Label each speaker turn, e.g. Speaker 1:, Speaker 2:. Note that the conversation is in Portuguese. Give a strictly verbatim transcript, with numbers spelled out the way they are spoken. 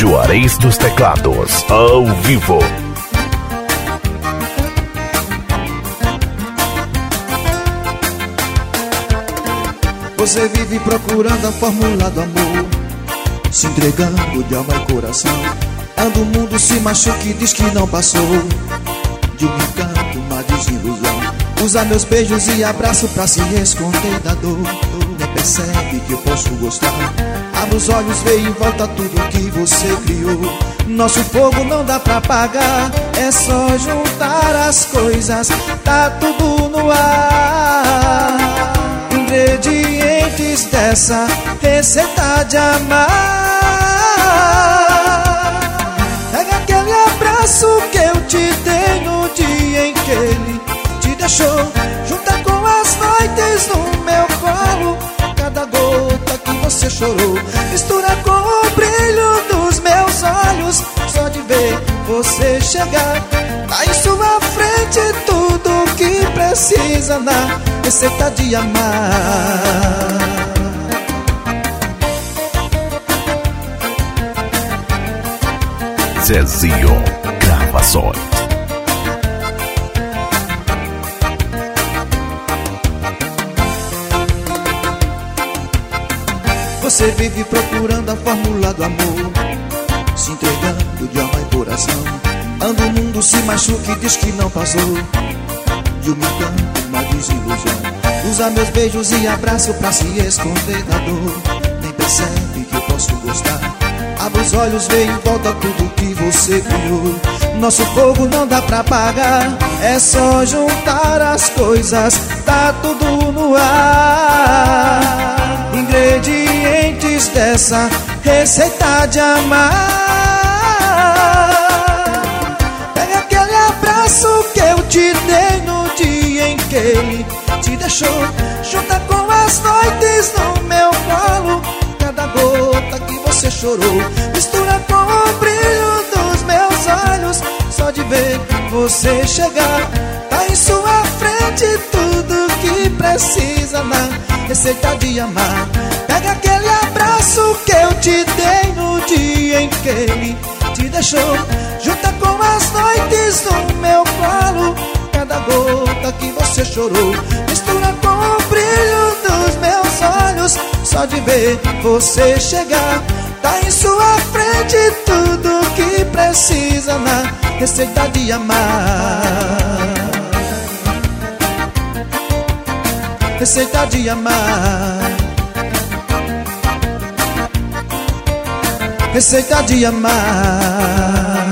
Speaker 1: Juarez dos Teclados, ao vivo.
Speaker 2: Você vive procurando a fórmula do amor, se entregando de alma e coração. Anda o mundo, se machuca e diz que não passou de um encanto, uma desilusão. Usa meus beijos e abraço pra se esconder da dor. Nem percebe que eu posso gostar. Abre os olhos, vê em volta tudo que você criou. Nosso fogo não dá pra apagar, é só juntar as coisas, tá tudo no ar. Ingredientes dessa receita de amar. Pega aquele abraço que eu te dei no dia em que ele te deixou. Junta com as noites no meu colo, cada gota que você chorou. Mistura com o brilho dos meus olhos, só de ver você chegar. Tá em sua frente tudo que precisa na receita de amar.
Speaker 1: Zezinho Gravações.
Speaker 2: Você vive procurando a fórmula do amor, se entregando de alma e coração. Anda o mundo, se machuca e diz que não passou de um encanto, uma desilusão. Usa meus beijos e abraço pra se esconder da dor. Nem percebe que eu posso gostar. Abre os olhos, vê em volta tudo que você criou. Nosso fogo não dá pra apagar, é só juntar as coisas, tá tudo no ar. Ingredientes dessa receita de amar. Pega aquele abraço que eu te dei no dia em que ele te deixou. Junta com as noites no meu colo, cada gota que você chorou. Mistura com o brilho dos meus olhos, só de ver você chegar. Tá em sua frente tudo que precisa na receita de amar. Pega aquele abraço que eu te dei no dia em que ele te deixou. Junta com as noites no meu colo, cada gota que você chorou. Mistura com o brilho dos meus olhos, só de ver você chegar. Tá em sua frente tudo que precisa na receita de amar. Receita de amar. Receita de amar.